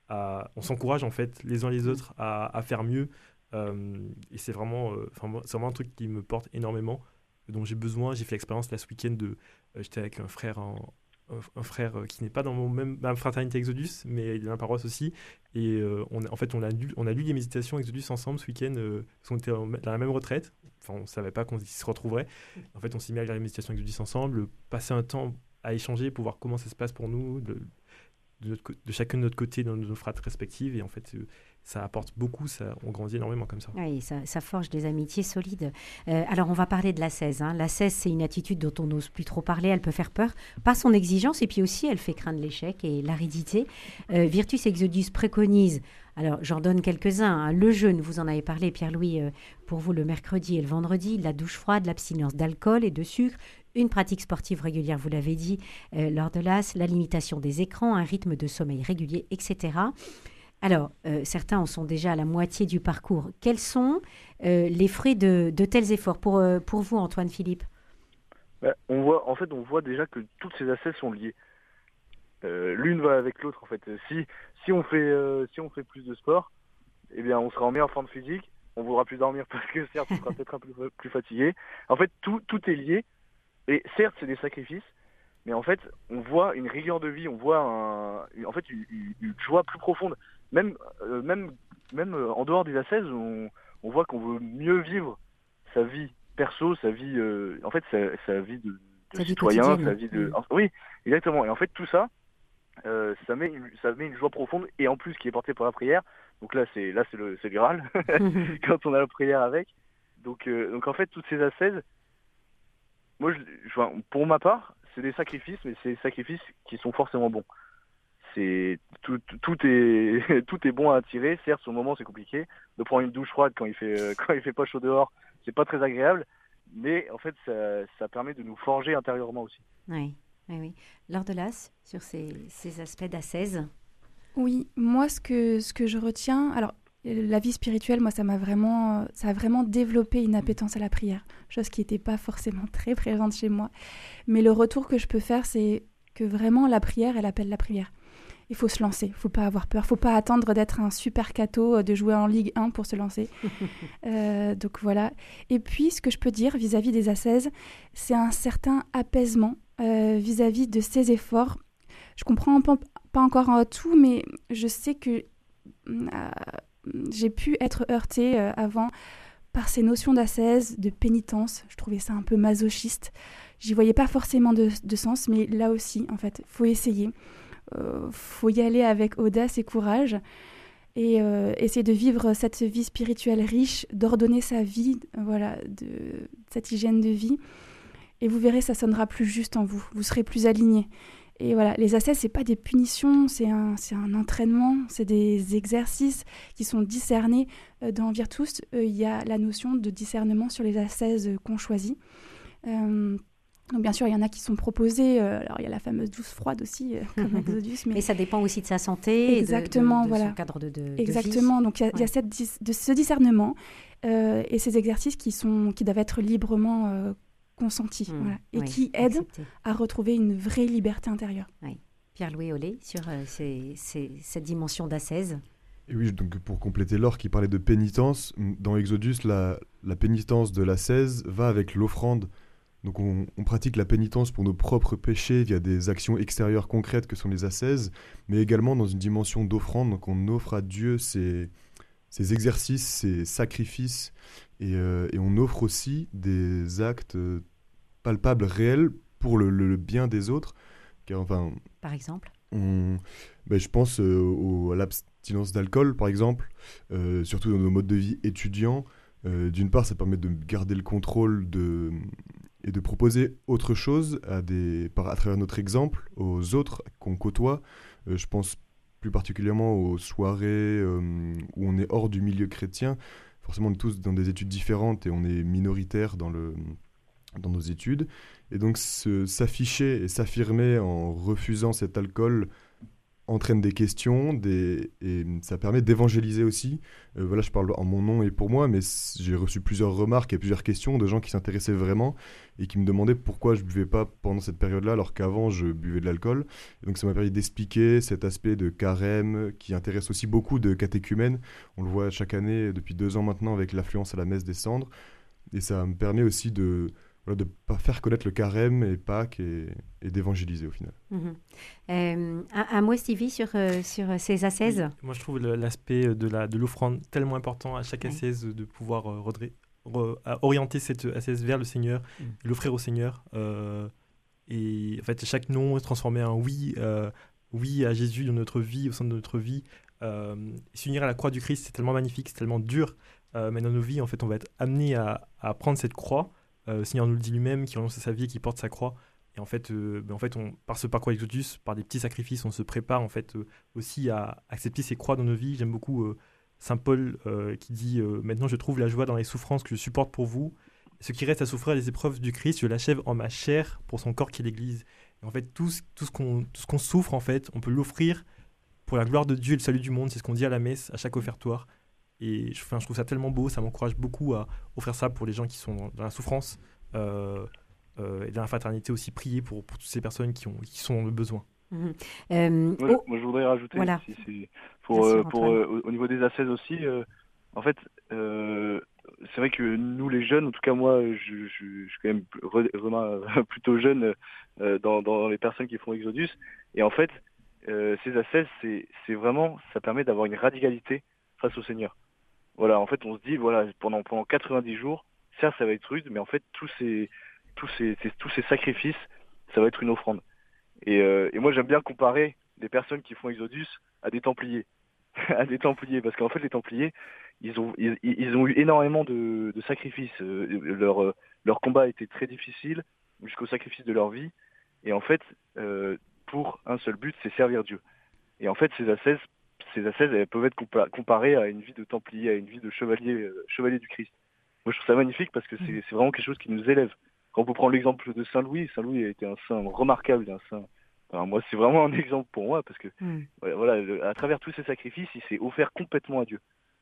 à on s'encourage en fait les uns les autres à, à faire mieux. Euh, et c'est vraiment, euh, c'est vraiment un truc qui me porte énormément, dont j'ai besoin. J'ai fait l'expérience là ce week-end de, euh, j'étais avec un frère, en, un, un frère qui n'est pas dans mon même, même fraternité Exodus, mais il est dans la paroisse aussi. Et euh, on, en fait, on a, lu, on a lu les méditations Exodus ensemble ce week-end, euh, parce qu'on était dans la même retraite. Enfin, on ne savait pas qu'on se retrouverait. En fait, on s'est mis à lire les méditations Exodus ensemble, passer un temps à échanger pour voir comment ça se passe pour nous, de, de, notre, de chacun de notre côté dans nos fratres respectives. Et en fait, euh, ça apporte beaucoup, ça, on grandit énormément comme ça. Oui, ça, ça forge des amitiés solides. Euh, alors, on va parler de l'ascèse. Hein. L'ascèse, c'est une attitude dont on n'ose plus trop parler. Elle peut faire peur par son exigence et puis aussi, elle fait craindre l'échec et l'aridité. Euh, Virtus Exodus préconise, alors j'en donne quelques-uns, hein. Le jeûne, vous en avez parlé, Pierre-Louis, euh, pour vous le mercredi et le vendredi, la douche froide, l'abstinence d'alcool et de sucre, une pratique sportive régulière, vous l'avez dit, euh, lors de l'A S, la limitation des écrans, un rythme de sommeil régulier, et cetera. Alors, euh, certains en sont déjà à la moitié du parcours. Quels sont euh, les fruits de, de tels efforts pour, euh, pour vous, Antoine Philippe? bah, on voit, En fait, on voit déjà que toutes ces ascèses sont liées. Euh, l'une va avec l'autre, en fait. Si, si, on fait, euh, si on fait plus de sport, eh bien, on sera en meilleure forme physique, on voudra plus dormir parce que, certes, on sera peut-être un peu plus, plus fatigué. En fait, tout, tout est lié. Et certes, c'est des sacrifices, mais en fait, on voit une rigueur de vie, on voit un, en fait, une, une joie plus profonde. Même, euh, même, même euh, en dehors des ascèses, on, on voit qu'on veut mieux vivre sa vie perso, sa vie, euh, en fait, sa, sa vie de, de sa citoyen, vie sa vie de, mmh. oui, exactement. Et en fait, tout ça, euh, ça met, une, ça met une joie profonde et en plus qui est portée par la prière. Donc là, c'est, là, c'est le, c'est le Graal quand on a la prière avec. Donc, euh, donc en fait, toutes ces ascèses, moi, je, je, pour ma part, c'est des sacrifices, mais c'est des sacrifices qui sont forcément bons. C'est tout, tout est tout est bon à attirer. Certes, sur le moment, c'est compliqué. De prendre une douche froide quand il fait euh, quand il fait pas chaud dehors, c'est pas très agréable. Mais en fait, ça, ça permet de nous forger intérieurement aussi. Oui, oui, oui. Laure Delasse, sur ces, ces aspects d'ascèse. Oui, moi, ce que ce que je retiens, alors. La vie spirituelle, moi, ça m'a vraiment, ça a vraiment développé une appétence à la prière, chose qui n'était pas forcément très présente chez moi. Mais le retour que je peux faire, c'est que vraiment la prière, elle appelle la prière. Il faut se lancer, il ne faut pas avoir peur, il ne faut pas attendre d'être un super cato, de jouer en Ligue un pour se lancer. euh, donc voilà. Et puis, ce que je peux dire vis-à-vis des ascèses, c'est un certain apaisement euh, vis-à-vis de ces efforts. Je comprends pas, pas encore euh, tout, mais je sais que... Euh, j'ai pu être heurtée euh, avant par ces notions d'ascèse, de pénitence. Je trouvais ça un peu masochiste. J'y voyais pas forcément de, de sens, mais là aussi, en fait, faut essayer. Euh, faut y aller avec audace et courage et euh, essayer de vivre cette vie spirituelle riche, d'ordonner sa vie, voilà, de cette hygiène de vie. Et vous verrez, ça sonnera plus juste en vous. Vous serez plus aligné. Et voilà, les ascèses, c'est pas des punitions, c'est un, c'est un entraînement, c'est des exercices qui sont discernés. Dans Virtus, il y a la notion de discernement sur les ascèses qu'on choisit. Euh, donc bien sûr, il y en a qui sont proposées. Euh, alors il y a la fameuse douche froide aussi, euh, comme Exodus. Mais... mais ça dépend aussi de sa santé, exactement, et de, de, de voilà. son cadre de, de, exactement. de vie. Donc il y a, ouais. y a cette, de, ce discernement euh, et ces exercices qui, sont, qui doivent être librement euh, consentis, mmh, voilà, et oui, qui aident accepté. À retrouver une vraie liberté intérieure. Oui. Pierre-Louis Ollet, sur euh, ces, ces, cette dimension d'ascèse. Et oui, donc pour compléter Laure qui parlait de pénitence, dans Exodus, la, la pénitence de l'ascèse va avec l'offrande Donc on, on pratique la pénitence pour nos propres péchés via des actions extérieures concrètes que sont les ascèses, mais également dans une dimension d'offrande. Donc on offre à Dieu ces, ces exercices, ces sacrifices, et, euh, et on offre aussi des actes euh, palpables, réels, pour le, le, le bien des autres. Car, enfin, Par exemple on, ben, je pense euh, au, à l'abstinence d'alcool, par exemple, euh, surtout dans nos modes de vie étudiants. Euh, d'une part, ça permet de garder le contrôle de, et de proposer autre chose à, des, par, à travers notre exemple aux autres qu'on côtoie. Euh, je pense plus particulièrement aux soirées euh, où on est hors du milieu chrétien. Forcément, on est tous dans des études différentes et on est minoritaire dans, le, dans nos études. Et donc, se, s'afficher et s'affirmer en refusant cet alcool entraîne des questions, des, et ça permet d'évangéliser aussi. Euh, voilà, je parle en mon nom et pour moi, mais j'ai reçu plusieurs remarques et plusieurs questions de gens qui s'intéressaient vraiment et qui me demandaient pourquoi je ne buvais pas pendant cette période-là, alors qu'avant, je buvais de l'alcool. Et donc, ça m'a permis d'expliquer cet aspect de carême qui intéresse aussi beaucoup de catéchumènes. On le voit chaque année, depuis deux ans maintenant, avec l'affluence à la messe des cendres. Et ça me permet aussi de... Voilà, de faire connaître le carême et Pâques et, et d'évangéliser au final. Mmh. Euh, un, un mot, Stevie, sur, euh, sur ces ascèses. Oui, moi, je trouve le, l'aspect de, la, de l'offrande tellement important à chaque Oui. ascèse, de pouvoir euh, redre, re, orienter cette ascèse vers le Seigneur, mmh. et l'offrir au Seigneur. Euh, et en fait, chaque non est transformé en oui, euh, oui à Jésus dans notre vie, au sein de notre vie. Euh, s'unir à la croix du Christ, c'est tellement magnifique, c'est tellement dur. Euh, mais dans nos vies, en fait, on va être amené à, à prendre cette croix. Euh, le Seigneur nous le dit lui-même, qui renonce à sa vie et qui porte sa croix. Et en fait, euh, ben en fait on, par ce parcours Exodus, par des petits sacrifices, on se prépare en fait, euh, aussi à accepter ces croix dans nos vies. J'aime beaucoup euh, Saint Paul euh, qui dit euh, « Maintenant je trouve la joie dans les souffrances que je supporte pour vous. Ce qui reste à souffrir les épreuves du Christ, je l'achève en ma chair pour son corps qui est l'Église. » Et en fait, tout, tout, ce qu'on, tout ce qu'on souffre, en fait, on peut l'offrir pour la gloire de Dieu et le salut du monde. C'est ce qu'on dit à la messe, à chaque offertoire. Et je, enfin, je trouve ça tellement beau, ça m'encourage beaucoup à offrir ça pour les gens qui sont dans, dans la souffrance. Euh, euh, et dans la fraternité aussi, prier pour, pour toutes ces personnes qui, ont, qui sont dans le besoin. Mmh. Euh, moi, oh, moi, je voudrais rajouter voilà. aussi, c'est pour, Bien sûr, euh, pour Antoine. euh, au, au niveau des ascèses aussi, euh, en fait, euh, c'est vrai que nous les jeunes, en tout cas moi, je, je, je suis quand même re, re, plutôt jeune euh, dans, dans les personnes qui font Exodus, et en fait, euh, ces ascèses, c'est, c'est vraiment, ça permet d'avoir une radicalité face au Seigneur. Voilà, en fait, on se dit, voilà, pendant, pendant quatre-vingt-dix jours, certes, ça va être rude, mais en fait, tous ces, tous ces, ces, tous ces sacrifices, ça va être une offrande. Et, euh, et moi, j'aime bien comparer les personnes qui font Exodus à des Templiers. à des Templiers, parce qu'en fait, les Templiers, ils ont, ils, ils ont eu énormément de, de sacrifices. Euh, leur, euh, leur combat a été très difficile, jusqu'au sacrifice de leur vie. Et en fait, euh, pour un seul but, c'est servir Dieu. Et en fait, ces ascèses, ces ascèses, elles peuvent être compa- comparées à une vie de Templier, à une vie de chevalier, euh, chevalier du Christ. Moi, je trouve ça magnifique parce que c'est, c'est vraiment quelque chose qui nous élève. Quand on peut prendre l'exemple de Saint Louis, Saint Louis a été un saint remarquable, un saint. Alors moi, c'est vraiment un exemple pour moi parce que mm. voilà, le, à travers tous ces sacrifices, il s'est offert complètement à Dieu.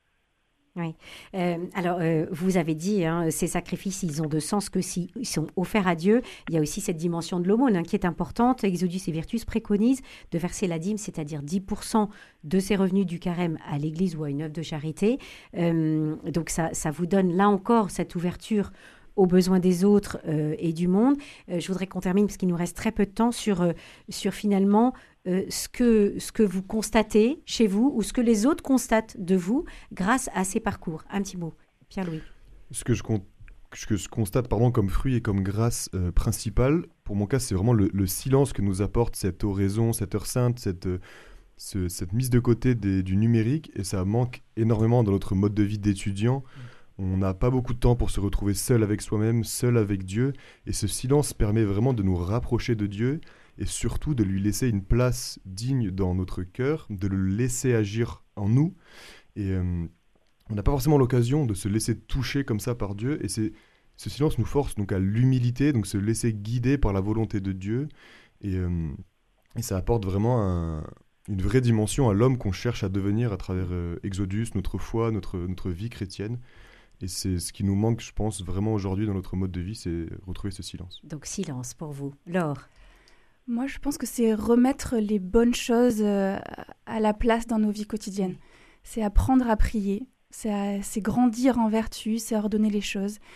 Oui. Euh, alors, euh, vous avez dit, hein, ces sacrifices, ils ont de sens que s'ils sont offerts à Dieu. Il y a aussi cette dimension de l'aumône hein, qui est importante. Exodus et Virtus préconisent de verser la dîme, c'est-à-dire dix pour cent de ses revenus du carême à l'Église ou à une œuvre de charité. Euh, donc, ça, ça vous donne là encore cette ouverture aux besoins des autres euh, et du monde. Euh, je voudrais qu'on termine, parce qu'il nous reste très peu de temps, sur, euh, sur finalement euh, ce, que, ce que vous constatez chez vous ou ce que les autres constatent de vous grâce à ces parcours. Un petit mot, Pierre-Louis. Ce que je, con- ce que je constate pardon, comme fruit et comme grâce euh, principale, pour mon cas, c'est vraiment le, le silence que nous apporte cette oraison, cette heure sainte, cette, euh, ce, cette mise de côté des, du numérique, et ça manque énormément dans notre mode de vie d'étudiant. Mmh. On n'a pas beaucoup de temps pour se retrouver seul avec soi-même, seul avec Dieu. Et ce silence permet vraiment de nous rapprocher de Dieu et surtout de lui laisser une place digne dans notre cœur, de le laisser agir en nous. Et euh, on n'a pas forcément l'occasion de se laisser toucher comme ça par Dieu. Et c'est, ce silence nous force donc à l'humilité, donc se laisser guider par la volonté de Dieu. Et, euh, et ça apporte vraiment un, une vraie dimension à l'homme qu'on cherche à devenir à travers euh, Exodus, notre foi, notre, notre vie chrétienne. Et c'est ce qui nous manque, je pense, vraiment aujourd'hui dans notre mode de vie, c'est retrouver ce silence. Donc silence pour vous. Laure? Moi, je pense que c'est remettre les bonnes choses euh, à la place dans nos vies quotidiennes. C'est apprendre à prier, c'est, à, c'est grandir en vertu, c'est ordonner les choses.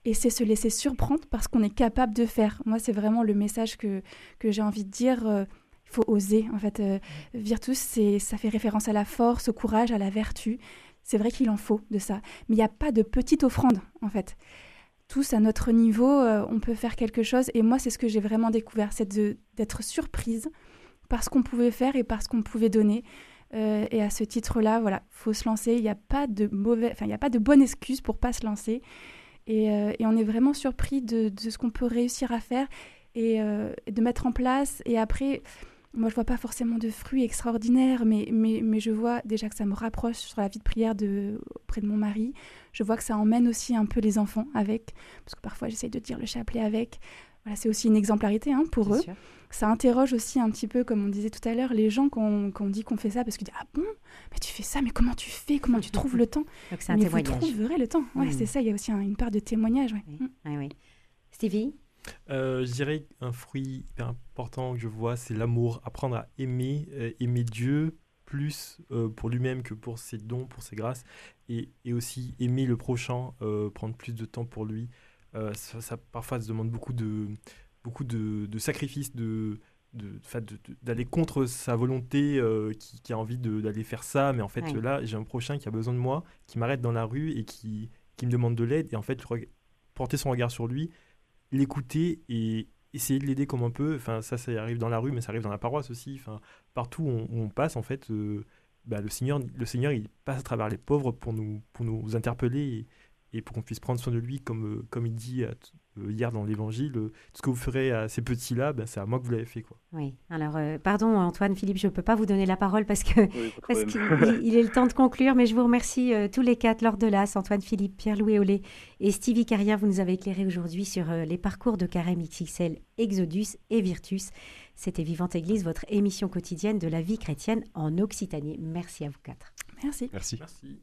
Et c'est se laisser surprendre parce qu'on est capable de faire. Moi, c'est vraiment le message que, que j'ai envie de dire. Il euh, faut oser. En fait, euh, Virtus, c'est, ça fait référence à la force, au courage, à la vertu. C'est vrai qu'il en faut de ça. Mais il n'y a pas de petite offrande, en fait. Tous, à notre niveau, euh, on peut faire quelque chose. Et moi, c'est ce que j'ai vraiment découvert, c'est de, d'être surprise par ce qu'on pouvait faire et par ce qu'on pouvait donner. Euh, et à ce titre-là, voilà, faut se lancer. Il n'y a pas de mauvais, enfin, il n'y a pas de bonne excuse pour pas se lancer. Et, euh, et on est vraiment surpris de, de ce qu'on peut réussir à faire et, euh, et de mettre en place. Et après, moi, je vois pas forcément de fruits extraordinaires, mais, mais, mais je vois déjà que ça me rapproche sur la vie de prière de, auprès de mon mari. Je vois que ça emmène aussi un peu les enfants avec, parce que parfois, j'essaye de dire le chapelet avec. Voilà, c'est aussi une exemplarité hein, pour C'est eux. sûr. Ça interroge aussi un petit peu, comme on disait tout à l'heure, les gens qu'on, qu'on dit qu'on fait ça, parce qu'ils disent « Ah bon, mais tu fais ça, mais comment tu fais? Comment tu trouves le temps ?» Donc c'est un Mais témoignage. vous trouverez le temps. Ouais, Mmh. c'est ça, il y a aussi un- une part de témoignage. Ouais. Oui. Mmh. Oui, oui. Stevie? Euh, je dirais qu'un fruit hyper important que je vois, c'est l'amour. Apprendre à aimer, euh, aimer Dieu plus euh, pour lui-même que pour ses dons, pour ses grâces. Et, et aussi aimer le prochain, euh, prendre plus de temps pour lui. Euh, ça, ça, parfois, ça demande beaucoup de, beaucoup de, de sacrifices, de, de, de, de, d'aller contre sa volonté, euh, qui, qui a envie de, d'aller faire ça. Mais en fait, Ouais. là, j'ai un prochain qui a besoin de moi, qui m'arrête dans la rue et qui, qui me demande de l'aide. Et en fait, re- porter son regard sur lui, l'écouter et essayer de l'aider comme on peut. Enfin, ça, ça arrive dans la rue, mais ça arrive dans la paroisse aussi. Enfin, partout où on, où on passe, en fait, euh, bah, le Seigneur, le Seigneur, il passe à travers les pauvres pour nous, pour nous interpeller et, et pour qu'on puisse prendre soin de lui, comme, euh, comme il dit euh, t- euh, hier dans l'Évangile. euh, Tout ce que vous ferez à ces petits-là, ben, c'est à moi que vous l'avez fait, quoi. Oui. Alors, euh, pardon, Antoine, Philippe, je ne peux pas vous donner la parole parce que Oui, pas de parce problème. qu'il il est le temps de conclure, mais je vous remercie euh, tous les quatre, Laure Delas, Antoine Philippe, Pierre-Louis Ollet et Stevie Carrien. Vous nous avez éclairé aujourd'hui sur euh, les parcours de Carême X X L, Exodus et Virtus. C'était Vivante Église, votre émission quotidienne de la vie chrétienne en Occitanie. Merci à vous quatre. Merci. Merci. Merci.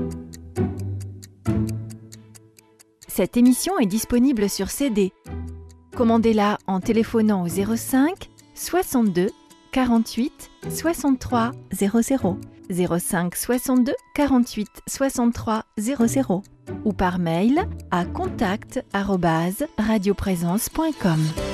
Cette émission est disponible sur C D. Commandez-la en téléphonant au zéro cinq soixante-deux quarante-huit soixante-trois zéro zéro, zéro cinq soixante-deux quarante-huit soixante-trois zéro zéro ou par mail à contact arobase radioprésence point com.